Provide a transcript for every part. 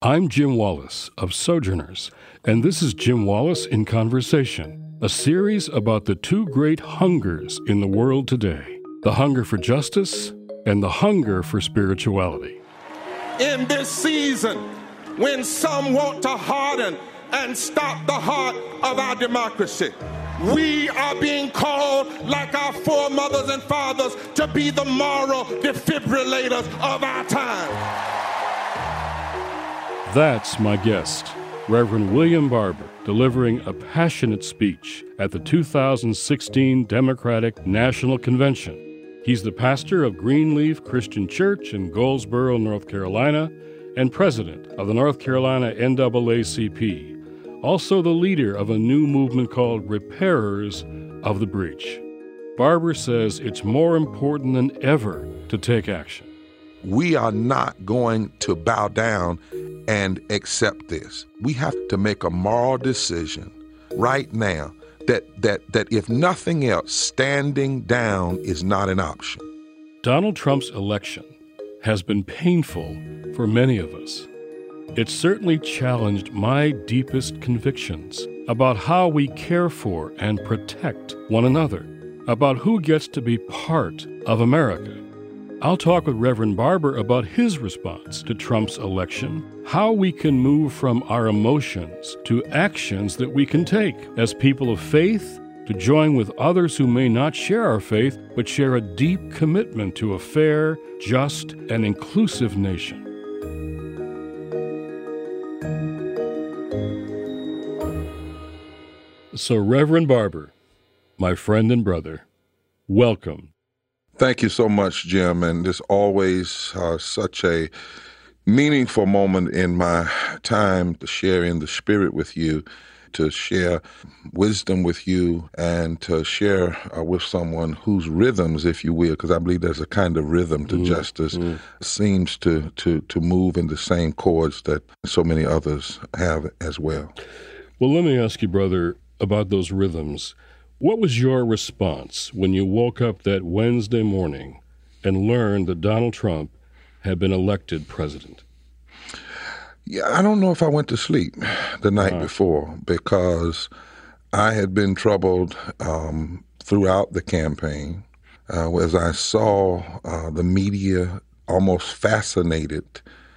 I'm Jim Wallace of Sojourners, and this is Jim Wallace in Conversation, a series about the two great hungers in the world today, the hunger for justice and the hunger for spirituality. In this season, when some want to harden and stop the heart of our democracy, we are being called, like our foremothers and fathers, to be the moral defibrillators of our time. That's my guest, Reverend William Barber, delivering a passionate speech at the 2016 Democratic National Convention. He's the pastor of Greenleaf Christian Church in Goldsboro, North Carolina, and president of the North Carolina NAACP, also the leader of a new movement called Repairers of the Breach. Barber says it's more important than ever to take action. We are not going to bow down and accept this. We have to make a moral decision right now that if nothing else, standing down is not an option. Donald Trump's election has been painful for many of us. It certainly challenged my deepest convictions about how we care for and protect one another, about who gets to be part of America. I'll talk with Reverend Barber about his response to Trump's election, how we can move from our emotions to actions that we can take as people of faith, to join with others who may not share our faith, but share a deep commitment to a fair, just, and inclusive nation. So, Reverend Barber, my friend and brother, welcome. Thank you so much, Jim, and it's always such a meaningful moment in my time to share in the Spirit with you, to share wisdom with you, and to share with someone whose rhythms, if you will, because I believe there's a kind of rhythm to justice, seems to move in the same chords that so many others have as well. Well, let me ask you, brother, about those rhythms. What was your response when you woke up that Wednesday morning and learned that Donald Trump had been elected president? Yeah, I don't know if I went to sleep the night before, because I had been troubled throughout the campaign as I saw the media almost fascinated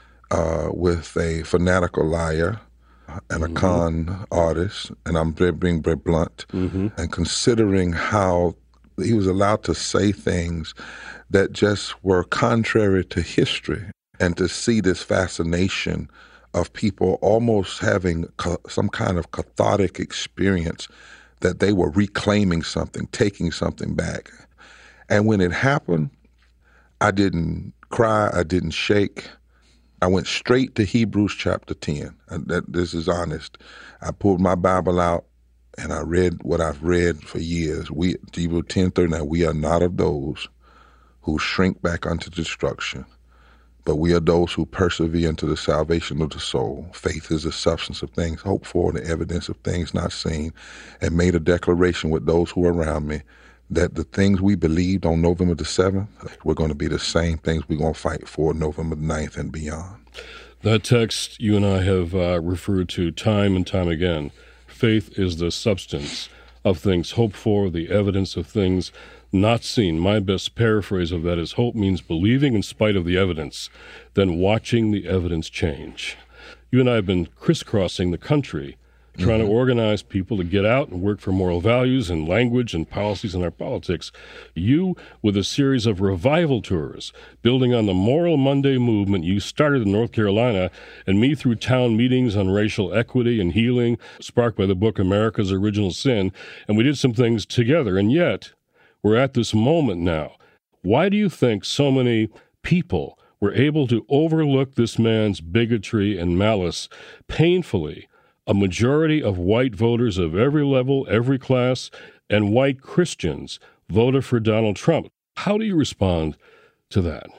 with a fanatical liar and a con artist, and I'm being very blunt, and considering how he was allowed to say things that just were contrary to history, and to see this fascination of people almost having some kind of cathartic experience that they were reclaiming something, taking something back. And when it happened, I didn't cry, I didn't shake. I went straight to Hebrews chapter 10. This is honest. I pulled my Bible out and I read what I've read for years. Hebrews 10:39, we are not of those who shrink back unto destruction, but we are those who persevere into the salvation of the soul. Faith is the substance of things hoped for, the evidence of things not seen, and made a declaration with those who are around me that the things we believed on November the 7th, we're going to be the same things we're going to fight for November the 9th and beyond. That text you and I have referred to time and time again. Faith is the substance of things hoped for, the evidence of things not seen. My best paraphrase of that is hope means believing in spite of the evidence, then watching the evidence change. You and I have been crisscrossing the country trying to organize people to get out and work for moral values and language and policies in our politics. You, with a series of revival tours, building on the Moral Monday movement you started in North Carolina, and me through town meetings on racial equity and healing, sparked by the book America's Original Sin, and we did some things together. And yet, we're at this moment now. Why do you think so many people were able to overlook this man's bigotry and malice painfully? A majority of white voters of every level, every class, and white Christians voted for Donald Trump. How do you respond to that?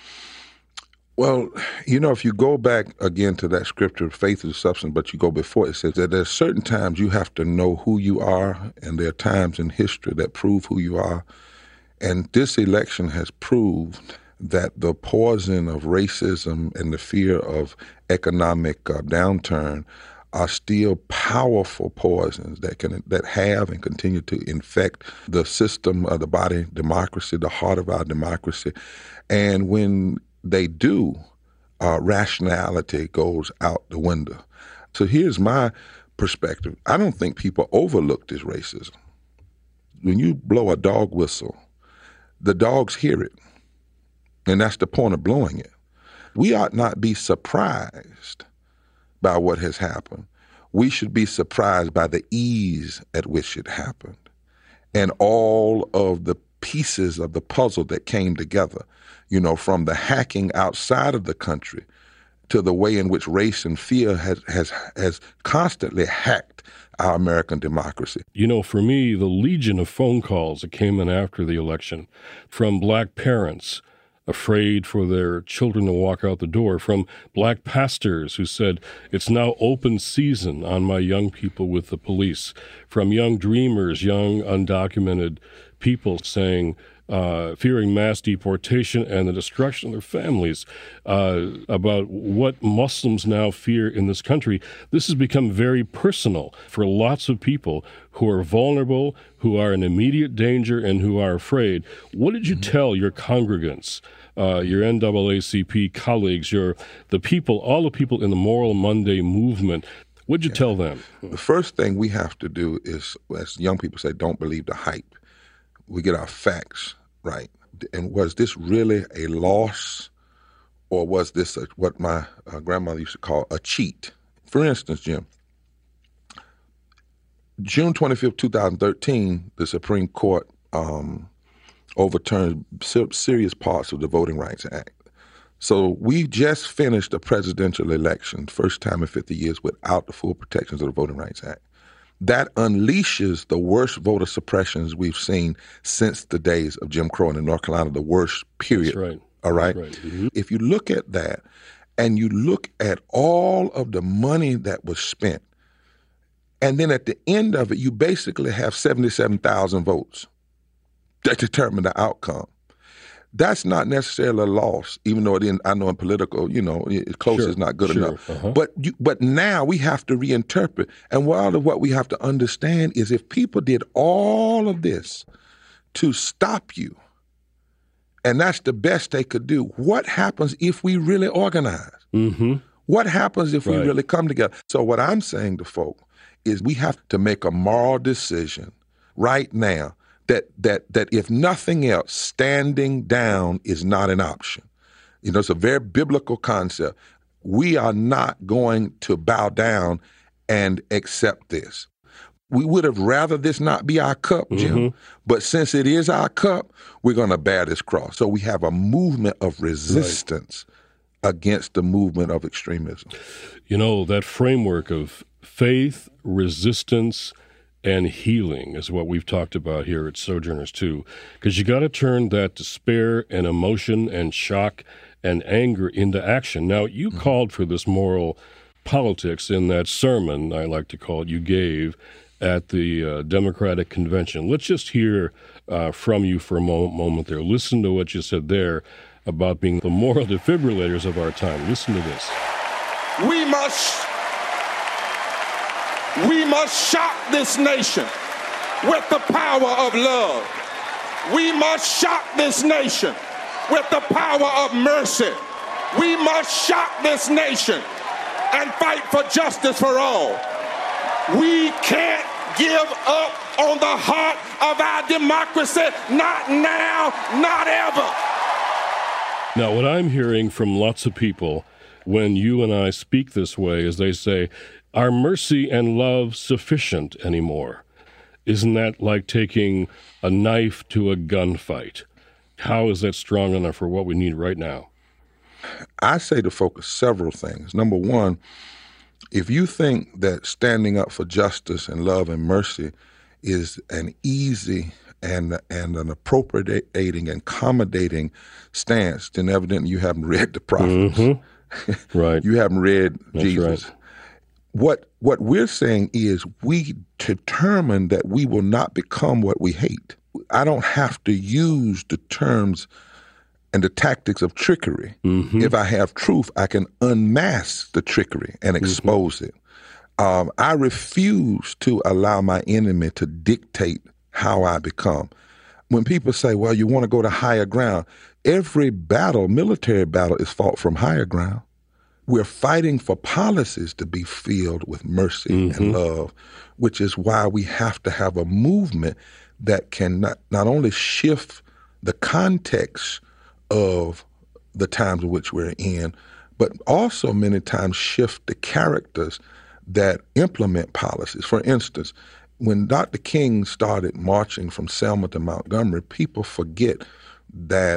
Well, if you go back again to that scripture, faith is the substance, but you go before, it says that there's certain times you have to know who you are, and there are times in history that prove who you are. And this election has proved that the poison of racism and the fear of economic downturn are still powerful poisons that have and continue to infect the system of the body democracy, the heart of our democracy. And when they do, rationality goes out the window. So here's my perspective. I don't think people overlook this racism. When you blow a dog whistle, the dogs hear it. And that's the point of blowing it. We ought not be surprised by what has happened. We should be surprised by the ease at which it happened and all of the pieces of the puzzle that came together, from the hacking outside of the country to the way in which race and fear has constantly hacked our American democracy. For me, the legion of phone calls that came in after the election from black parents afraid for their children to walk out the door, from black pastors who said, it's now open season on my young people with the police, from young dreamers, young undocumented people saying, fearing mass deportation and the destruction of their families, about what Muslims now fear in this country. This has become very personal for lots of people who are vulnerable, who are in immediate danger, and who are afraid. What did you tell your congregants, your NAACP colleagues, the people, all the people in the Moral Monday movement? What did you tell them? The first thing we have to do is, as young people say, don't believe the hype. We get our facts right. And was this really a loss, or was this what my grandmother used to call a cheat? For instance, Jim, June 25th, 2013, the Supreme Court overturned serious parts of the Voting Rights Act. So we just finished a presidential election, first time in 50 years, without the full protections of the Voting Rights Act. That unleashes the worst voter suppressions we've seen since the days of Jim Crow in North Carolina, the worst period. That's right. All right? That's right. Mm-hmm. If you look at that and you look at all of the money that was spent, and then at the end of it, you basically have 77,000 votes that determine the outcome. That's not necessarily a loss, even though I know in political, close is not good enough. Uh-huh. But now we have to reinterpret. And what we have to understand is if people did all of this to stop you, and that's the best they could do, what happens if we really organize? Mm-hmm. What happens if we really come together? So what I'm saying to folk is we have to make a moral decision right now that if nothing else, standing down is not an option. It's a very biblical concept. We are not going to bow down and accept this. We would have rather this not be our cup, Jim, mm-hmm. but since it is our cup, we're going to bear this cross. So we have a movement of resistance against the movement of extremism. That framework of faith, resistance, and healing is what we've talked about here at Sojourners too, because you got to turn that despair and emotion and shock and anger into action. Now, you called for this moral politics in that sermon, I like to call it, you gave at the Democratic Convention. Let's just hear from you for a moment there. Listen to what you said there about being the moral defibrillators of our time. Listen to this. We must shock this nation with the power of love. We must shock this nation with the power of mercy. We must shock this nation and fight for justice for all. We can't give up on the heart of our democracy, not now, not ever. Now, what I'm hearing from lots of people when you and I speak this way is they say, are mercy and love sufficient anymore? Isn't that like taking a knife to a gunfight? How is that strong enough for what we need right now? I say to focus several things. Number one, if you think that standing up for justice and love and mercy is an easy and an appropriating and accommodating stance, then evidently you haven't read the prophets. Mm-hmm. Right. You haven't read That's Jesus. Right. What we're saying is we determine that we will not become what we hate. I don't have to use the terms and the tactics of trickery. If I have truth, I can unmask the trickery and expose it. I refuse to allow my enemy to dictate how I become. When people say, well, you want to go to higher ground, every battle, military battle, is fought from higher ground. We're fighting for policies to be filled with mercy and love, which is why we have to have a movement that can not only shift the context of the times in which we're in, but also many times shift the characters that implement policies. For instance, when Dr. King started marching from Selma to Montgomery, people forget that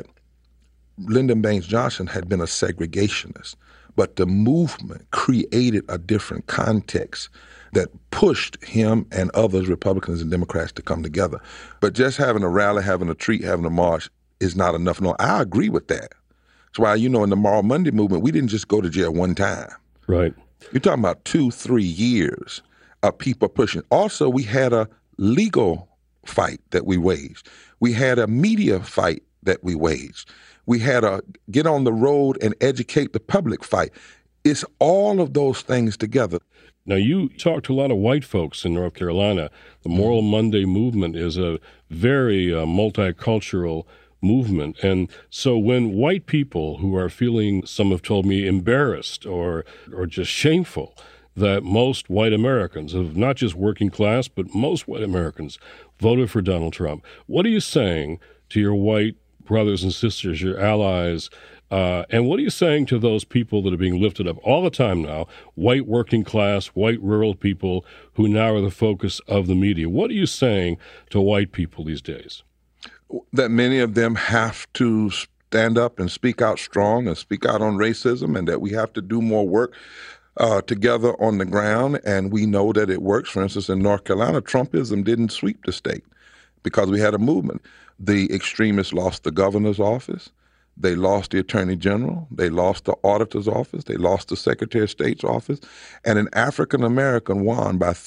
Lyndon Baines Johnson had been a segregationist, but the movement created a different context that pushed him and others, Republicans and Democrats, to come together. But just having a rally, having a treat, having a march is not enough. No, I agree with that. That's why, in the Moral Monday movement, we didn't just go to jail one time. Right. You're talking about 2-3 years of people pushing. Also, we had a legal fight that we waged. We had a media fight that we waged. We had a get on the road and educate the public fight. It's all of those things together. Now, you talk to a lot of white folks in North Carolina. The Moral Monday movement is a very multicultural movement. And so when white people who are feeling, some have told me, embarrassed or just shameful that most white Americans, of not just working class, but most white Americans voted for Donald Trump, what are you saying to your white brothers and sisters, your allies, and what are you saying to those people that are being lifted up all the time now, white working class, white rural people who now are the focus of the media? What are you saying to white people these days? That many of them have to stand up and speak out strong and speak out on racism, and that we have to do more work together on the ground, and we know that it works. For instance, in North Carolina, Trumpism didn't sweep the state because we had a movement. The extremists lost the governor's office. They lost the attorney general. They lost the auditor's office. They lost the secretary of state's office. And an African-American won by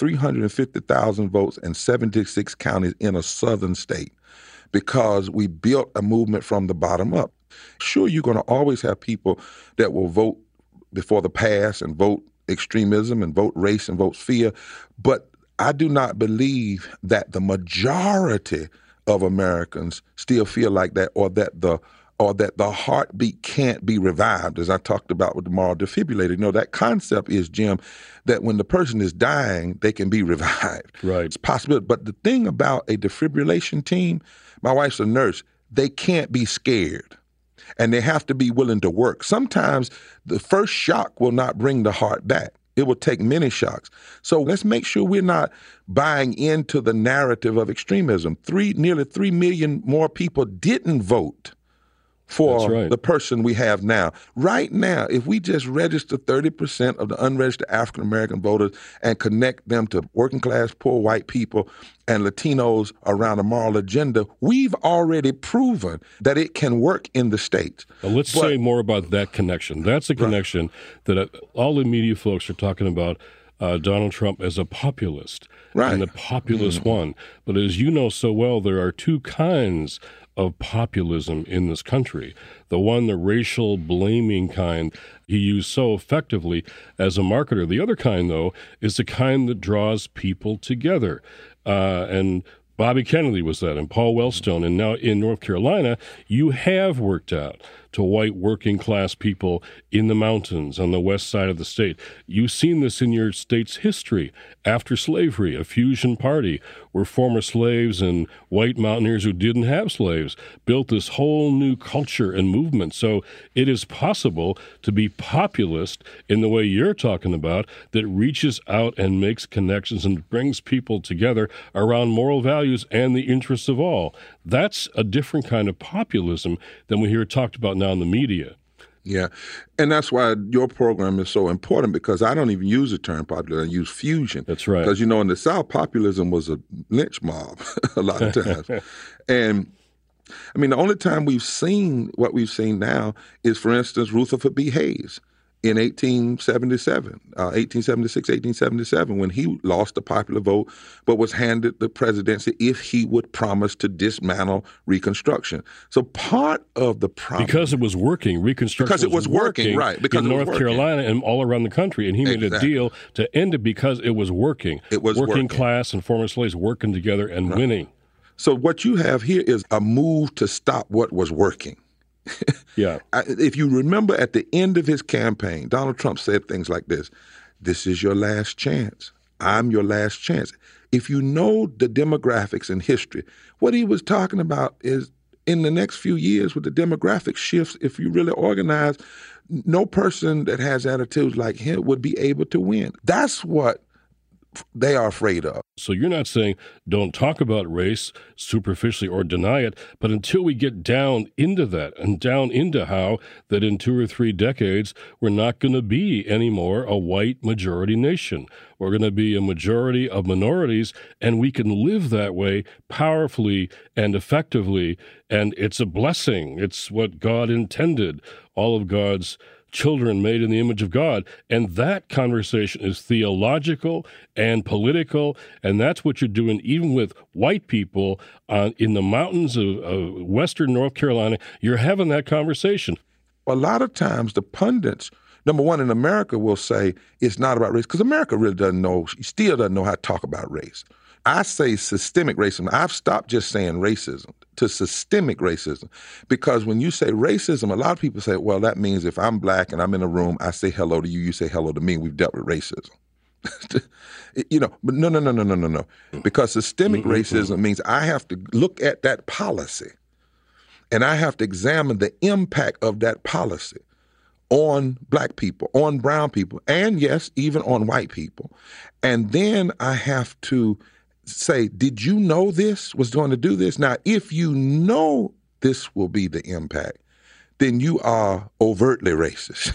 350,000 votes in 76 counties in a southern state because we built a movement from the bottom up. Sure, you're going to always have people that will vote before the past and vote extremism and vote race and vote fear, but I do not believe that the majority of Americans still feel like that, or that the heartbeat can't be revived, as I talked about with the moral defibrillator. That concept is, Jim, that when the person is dying, they can be revived. Right. It's possible. But the thing about a defibrillation team, my wife's a nurse, they can't be scared. And they have to be willing to work. Sometimes the first shock will not bring the heart back. It will take many shocks. So let's make sure we're not buying into the narrative of extremism. Nearly 3 million more people didn't vote for the person we have now. Right now, if we just register 30% of the unregistered African-American voters and connect them to working class, poor white people and Latinos around a moral agenda, we've already proven that it can work in the states. Well, let's say more about that connection. That's a connection that all the media folks are talking about Donald Trump as a populist and the populist one. But as you know so well, there are two kinds of populism in this country. The one, the racial blaming kind, he used so effectively as a marketer. The other kind, though, is the kind that draws people together. And Bobby Kennedy was that, and Paul Wellstone. And now in North Carolina, you have worked out to white working class people in the mountains on the west side of the state. You've seen this in your state's history. After slavery, a fusion party where former slaves and white mountaineers who didn't have slaves built this whole new culture and movement. So it is possible to be populist in the way you're talking about, that reaches out and makes connections and brings people together around moral values and the interests of all. That's a different kind of populism than we hear talked about now in the media. Yeah, and that's why your program is so important, because I don't even use the term populism. I use fusion. That's right. Because, in the South, populism was a lynch mob a lot of times. And, the only time we've seen what we've seen now is, for instance, Rutherford B. Hayes. in 1877, when he lost the popular vote, but was handed the presidency if he would promise to dismantle Reconstruction. So part of the problem... Because it was working. Reconstruction was working, right, because in North Carolina and all around the country, and he made a deal to end it because it was working. It was working class and former slaves working together and winning. So what you have here is a move to stop what was working. Yeah. If you remember at the end of his campaign, Donald Trump said things like this: "This is your last chance. I'm your last chance." If you know the demographics and history, what he was talking about is in the next few years with the demographic shifts, if you really organize, no person that has attitudes like him would be able to win. That's what they are afraid of. So you're not saying don't talk about race superficially or deny it, but until we get down into that and down into how that in 2 or 3 decades, we're not going to be anymore a white majority nation. We're going to be a majority of minorities, and we can live that way powerfully and effectively, and it's a blessing. It's what God intended, all of God's children made in the image of God. And that conversation is theological and political, and that's what you're doing even with white people in the mountains of western North Carolina. You're having that conversation. A lot of times the pundits, number one, in America will say it's not about race, because America really still doesn't know how to talk about race. I say systemic racism. I've stopped just saying racism to systemic racism, because when you say racism, a lot of people say, well, that means if I'm black and I'm in a room, I say hello to you, you say hello to me, we've dealt with racism. But no. Because systemic racism means I have to look at that policy and I have to examine the impact of that policy on black people, on brown people, and yes, even on white people. And then I have to say, did you know this was going to do this? Now, if you know this will be the impact, then you are overtly racist.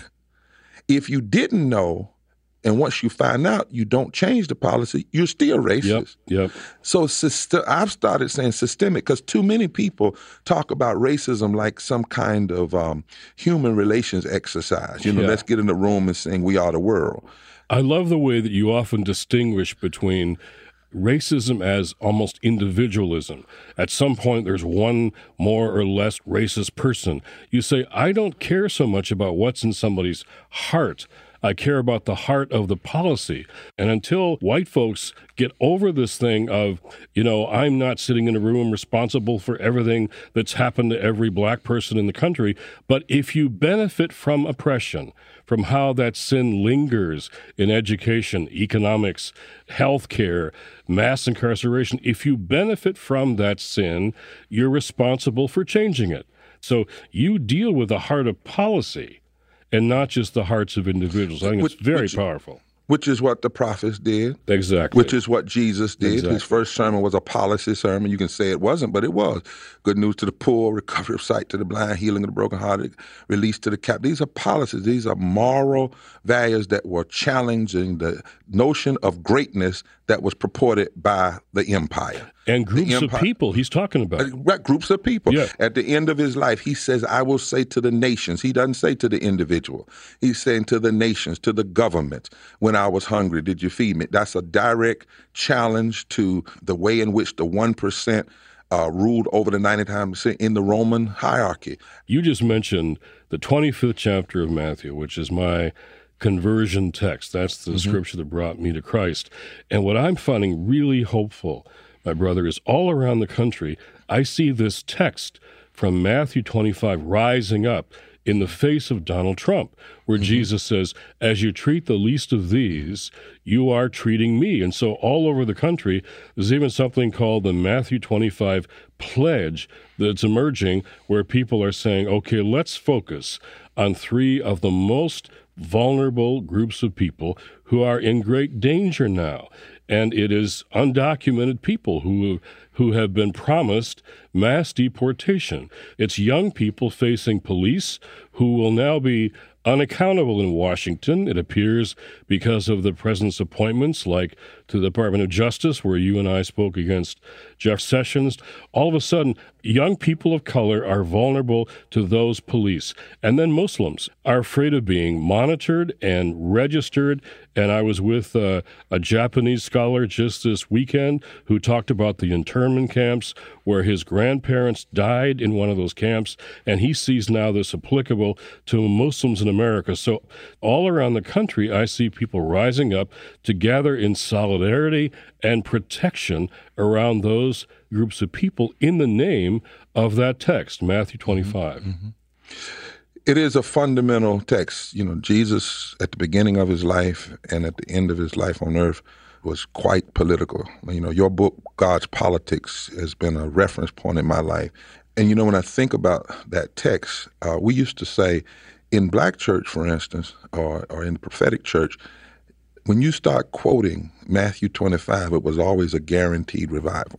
If you didn't know, and once you find out you don't change the policy, you're still racist. Yep. So I've started saying systemic, because too many people talk about racism like some kind of human relations exercise. Let's get in the room and sing "We Are the World." I love the way that you often distinguish between racism as almost individualism. At some point, there's one more or less racist person. You say, I don't care so much about what's in somebody's heart. I care about the heart of the policy. And until white folks get over this thing of, I'm not sitting in a room responsible for everything that's happened to every black person in the country, but if you benefit from oppression, from how that sin lingers in education, economics, healthcare, mass incarceration, if you benefit from that sin, you're responsible for changing it. So you deal with the heart of policy and not just the hearts of individuals. I think it's very powerful. Which is what the prophets did. Exactly. Which is what Jesus did. Exactly. His first sermon was a policy sermon. You can say it wasn't, but it was. Good news to the poor, recovery of sight to the blind, healing of the brokenhearted, release to the captive. These are policies. These are moral values that were challenging the notion of greatness that was purported by the empire. And groups of people he's talking about. Groups of people. Yeah. At the end of his life, he says, I will say to the nations. He doesn't say to the individual. He's saying to the nations, to the government. When I was hungry, did you feed me? That's a direct challenge to the way in which the 1% ruled over the 99% in the Roman hierarchy. You just mentioned the 25th chapter of Matthew, which is my conversion text. That's the scripture that brought me to Christ. And what I'm finding really hopeful, my brother, is all around the country, I see this text from Matthew 25 rising up in the face of Donald Trump, where Jesus says, as you treat the least of these, you are treating me. And so all over the country, there's even something called the Matthew 25 pledge that's emerging, where people are saying, okay, let's focus on 3 of the most vulnerable groups of people who are in great danger now. And it is undocumented people who have been promised mass deportation. It's young people facing police who will now be unaccountable in Washington, it appears, because of the president's appointments, like to the Department of Justice, where you and I spoke against Jeff Sessions. All of a sudden, young people of color are vulnerable to those police. And then Muslims are afraid of being monitored and registered. And I was with a Japanese scholar just this weekend who talked about the internment camps where his grandparents died in one of those camps, and he sees now this applicable to Muslims in America. So all around the country, I see people rising up to gather in solidarity and protection around those groups of people in the name of that text, Matthew 25. Mm-hmm. It is a fundamental text. You know, Jesus at the beginning of his life and at the end of his life on earth was quite political. You know, your book, God's Politics, has been a reference point in my life. And, you know, when I think about that text, we used to say in black church, for instance, or in the prophetic church, when you start quoting Matthew 25, it was always a guaranteed revival.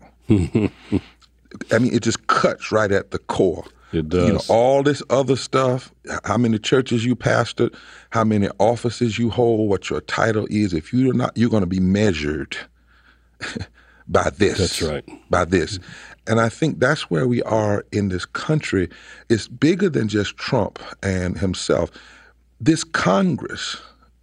I mean, it just cuts right at the core. It does. You know, all this other stuff, how many churches you pastored, how many offices you hold, what your title is, if you're not, you're going to be measured by this. That's right. By this. And I think that's where we are in this country. It's bigger than just Trump and himself. This Congress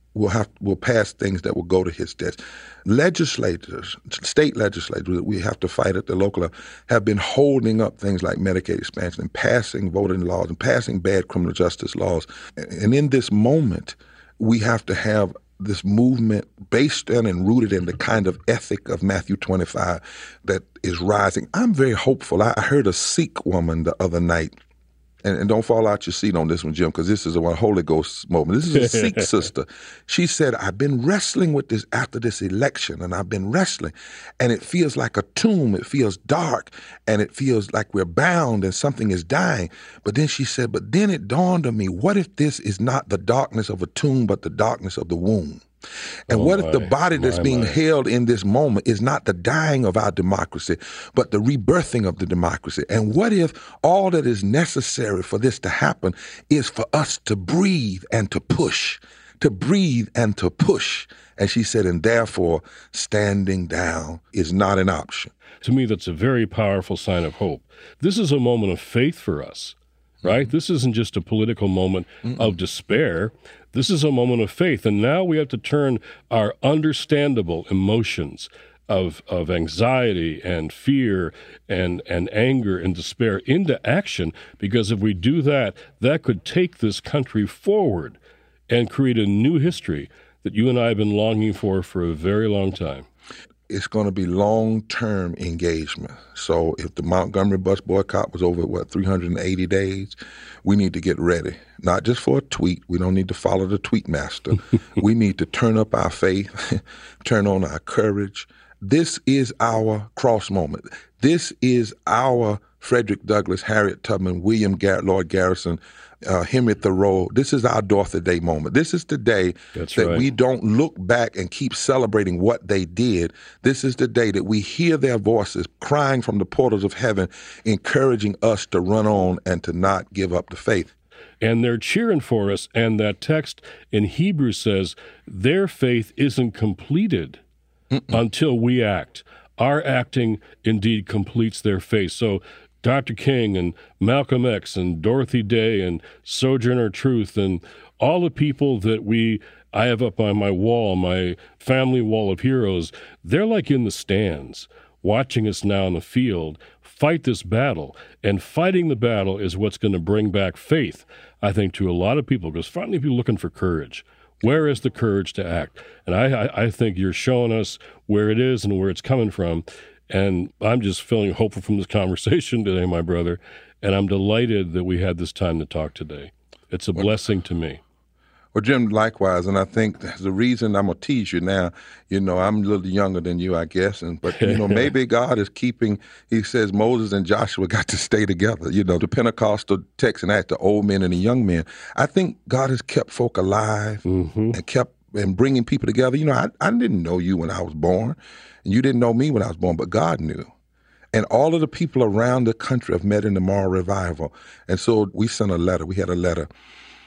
will pass things that will go to his desk. Legislators, state legislators that we have to fight at the local level, have been holding up things like Medicaid expansion and passing voting laws and passing bad criminal justice laws. And in this moment, we have to have this movement based in and rooted in the kind of ethic of Matthew 25 that is rising. I'm very hopeful. I heard a Sikh woman the other night, and don't fall out your seat on this one, Jim, because this is a Holy Ghost moment. This is a Sikh sister. She said, I've been wrestling with this after this election, and I've been wrestling, and it feels like a tomb. It feels dark, and it feels like we're bound and something is dying. But then she said, but then it dawned on me, what if this is not the darkness of a tomb, but the darkness of the womb? And what if the body that's being held in this moment is not the dying of our democracy, but the rebirthing of the democracy? And what if all that is necessary for this to happen is for us to breathe and to push, to breathe and to push? And she said, and therefore, standing down is not an option. To me, that's a very powerful sign of hope. This is a moment of faith for us, right? This isn't just a political moment of despair. This is a moment of faith, and now we have to turn our understandable emotions of anxiety and fear and anger and despair into action, because if we do that, that could take this country forward and create a new history that you and I have been longing for a very long time. It's going to be long-term engagement. So if the Montgomery bus boycott was over, 380 days, we need to get ready. Not just for a tweet. We don't need to follow the tweet master. We need to turn up our faith, turn on our courage. This is our cross moment. This is our Frederick Douglass, Harriet Tubman, William Garrett, Lord Garrison, Henry Thoreau. This is our Dorothy Day moment. This is the day that we don't look back and keep celebrating what they did. This is the day that we hear their voices crying from the portals of heaven, encouraging us to run on and to not give up the faith. And they're cheering for us. And that text in Hebrews says their faith isn't completed until we act. Our acting indeed completes their faith. So Dr. King and Malcolm X and Dorothy Day and Sojourner Truth and all the people that I have up on my wall, my family wall of heroes, they're like in the stands watching us now in the field fight this battle. And fighting the battle is what's going to bring back faith, I think, to a lot of people, because finally people are looking for courage. Where is the courage to act? And I think you're showing us where it is and where it's coming from. And I'm just feeling hopeful from this conversation today, my brother. And I'm delighted that we had this time to talk today. It's a blessing to me. Well, Jim, likewise. And I think the reason I'm going to tease you now, I'm a little younger than you, I guess. But maybe God is keeping, he says Moses and Joshua got to stay together. The Pentecostal text and act, the old men and the young men. I think God has kept folk alive and kept bringing people together. I didn't know you when I was born, and you didn't know me when I was born, but God knew. And all of the people around the country have met in the Moral Revival. And so we sent a letter. We had a letter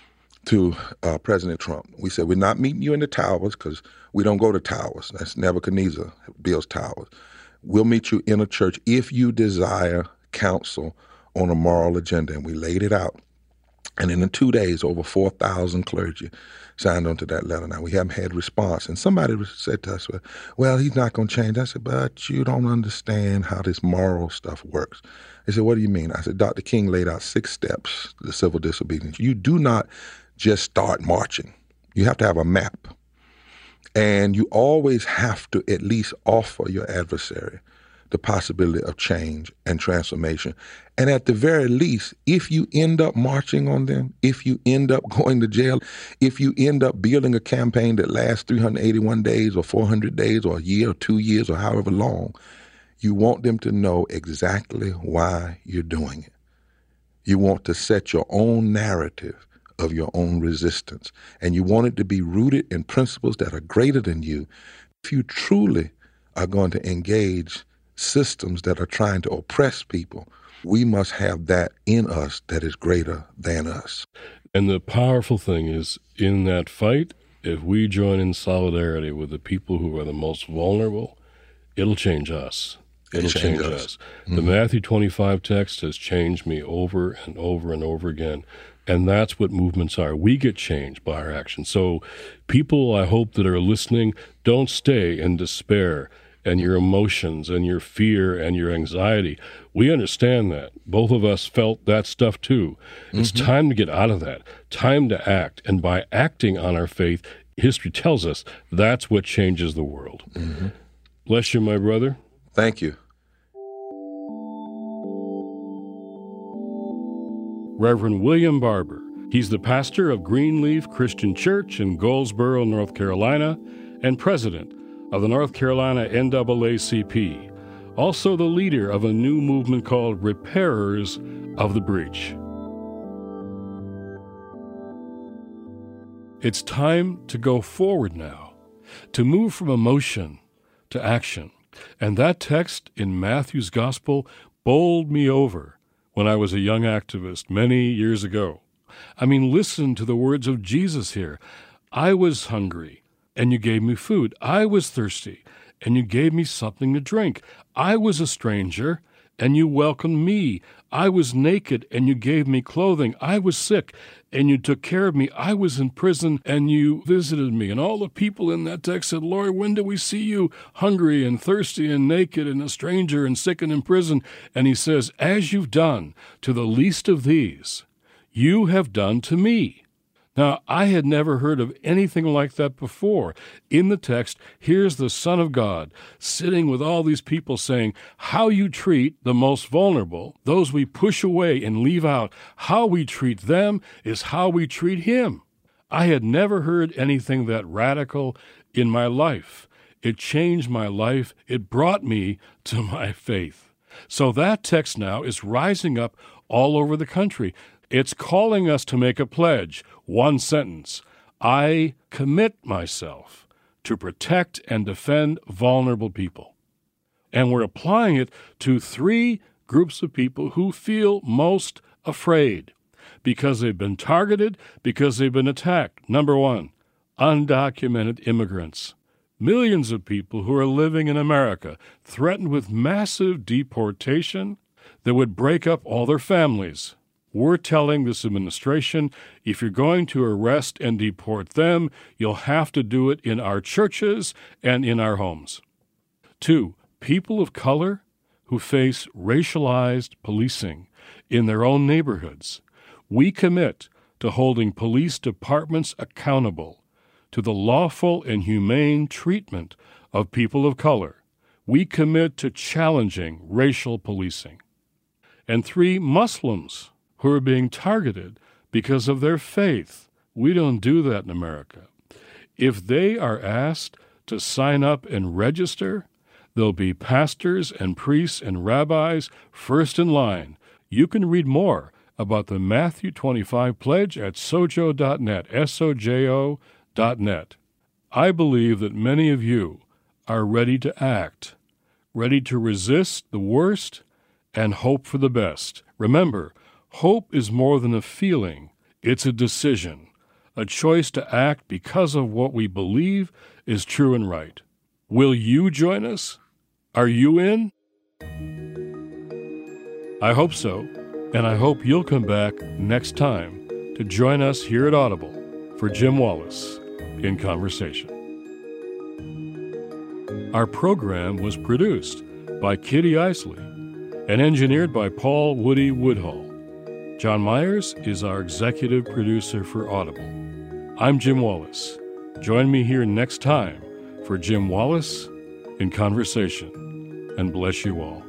to President Trump. We said, we're not meeting you in the towers because we don't go to towers. That's Nebuchadnezzar builds towers. We'll meet you in a church if you desire counsel on a moral agenda. And we laid it out. And in 2 days, over 4,000 clergy signed onto that letter. Now, we haven't had response. And somebody said to us, well, he's not going to change. I said, but you don't understand how this moral stuff works. They said, what do you mean? I said, Dr. King laid out 6 steps to the civil disobedience. You do not just start marching. You have to have a map. And you always have to at least offer your adversary the possibility of change and transformation. And at the very least, if you end up marching on them, if you end up going to jail, if you end up building a campaign that lasts 381 days or 400 days or a year or 2 years or however long, you want them to know exactly why you're doing it. You want to set your own narrative of your own resistance. And you want it to be rooted in principles that are greater than you. If you truly are going to engage systems that are trying to oppress people, we must have that in us that is greater than us. And the powerful thing is, in that fight, if we join in solidarity with the people who are the most vulnerable, it'll change us. It'll change us. Mm-hmm. The Matthew 25 text has changed me over and over and over again. And that's what movements are. We get changed by our actions. So people, I hope, that are listening, don't stay in despair and your emotions and your fear and your anxiety. We understand that. Both of us felt that stuff too. Mm-hmm. It's time to get out of that, time to act. And by acting on our faith, history tells us that's what changes the world. Mm-hmm. Bless you, my brother. Thank you. Reverend William Barber. He's the pastor of Greenleaf Christian Church in Goldsboro, North Carolina, and president of the North Carolina NAACP, also the leader of a new movement called Repairers of the Breach. It's time to go forward now, to move from emotion to action. And that text in Matthew's Gospel bowled me over when I was a young activist many years ago. I mean, listen to the words of Jesus here. I was hungry, and you gave me food. I was thirsty, and you gave me something to drink. I was a stranger, and you welcomed me. I was naked, and you gave me clothing. I was sick, and you took care of me. I was in prison, and you visited me. And all the people in that text said, Lord, when do we see you hungry and thirsty and naked and a stranger and sick and in prison? And he says, as you've done to the least of these, you have done to me. Now, I had never heard of anything like that before. In the text, here's the Son of God sitting with all these people saying, how you treat the most vulnerable, those we push away and leave out, how we treat them is how we treat him. I had never heard anything that radical in my life. It changed my life. It brought me to my faith. So that text now is rising up all over the country. It's calling us to make a pledge, one sentence. I commit myself to protect and defend vulnerable people. And we're applying it to 3 groups of people who feel most afraid because they've been targeted, because they've been attacked. Number 1, undocumented immigrants. Millions of people who are living in America threatened with massive deportation that would break up all their families. We're telling this administration, if you're going to arrest and deport them, you'll have to do it in our churches and in our homes. 2, people of color who face racialized policing in their own neighborhoods. We commit to holding police departments accountable to the lawful and humane treatment of people of color. We commit to challenging racial policing. And 3, Muslims who are being targeted because of their faith. We don't do that in America. If they are asked to sign up and register, there'll be pastors and priests and rabbis first in line. You can read more about the Matthew 25 pledge at sojo.net, sojo.net. I believe that many of you are ready to act, ready to resist the worst and hope for the best. Remember, hope is more than a feeling. It's a decision. a choice to act because of what we believe is true and right. Will you join us? Are you in? I hope so, and I hope you'll come back next time to join us here at Audible for Jim Wallis in Conversation. Our program was produced by Kitty Isley and engineered by Paul Woody Woodhull. John Myers is our executive producer for Audible. I'm Jim Wallis. Join me here next time for Jim Wallis in Conversation, and bless you all.